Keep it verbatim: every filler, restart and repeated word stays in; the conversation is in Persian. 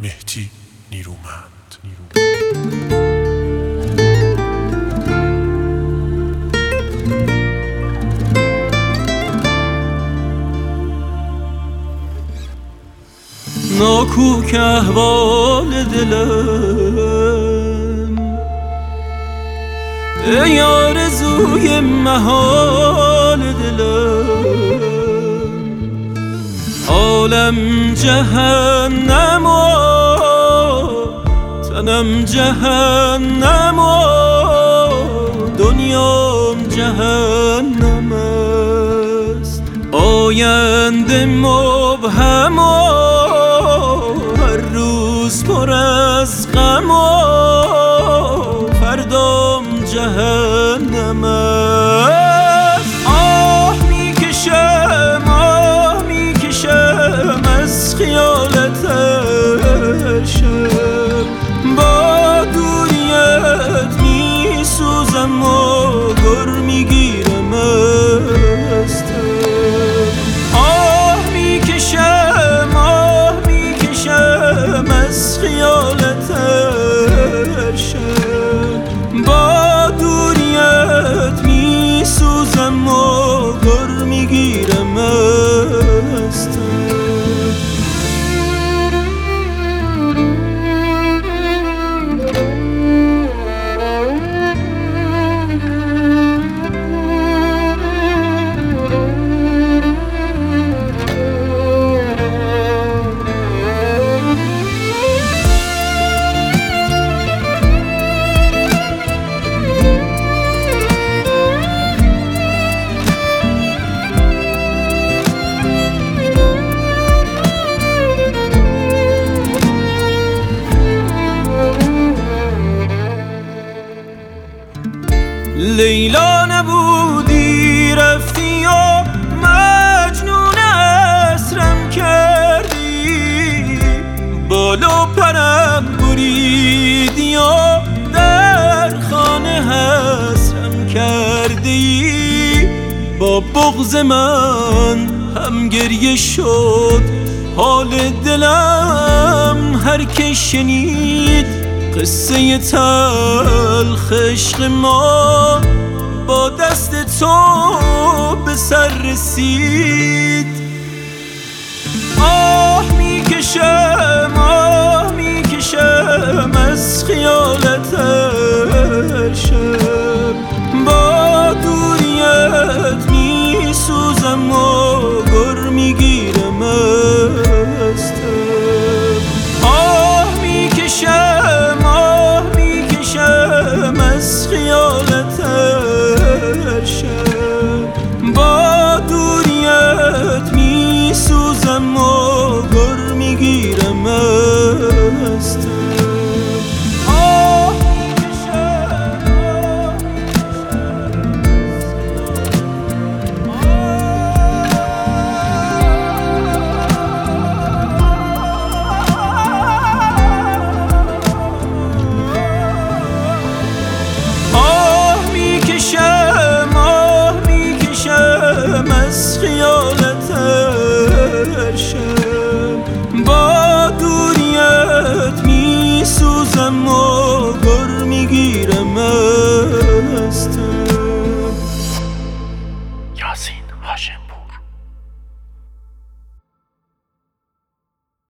مهدی نیرومند. ناکوک احوال دلم، ای آرزوی محال دلم، عالم جهنم و تنم جهنم و دنیام جهنم است. آینده مبهم و هر روز پر از غم و فردام جهنم است. آه میکشم آه میکشم از خیالت شب، با دوریت میسوزم و گر میگیرم از آه میکشم آه میکشم از خیالت شب، با دوریت میسوزم و گر میگیرم از لیلا نبودی رفتی و مجنون اسرم کردی، بالو پرم بریدی و در خانه حسرم کردی. با بغض من هم گریه شد حال دلم، هر که شنید قصه تلخ عشق ما با دست تو به سر رسید. آه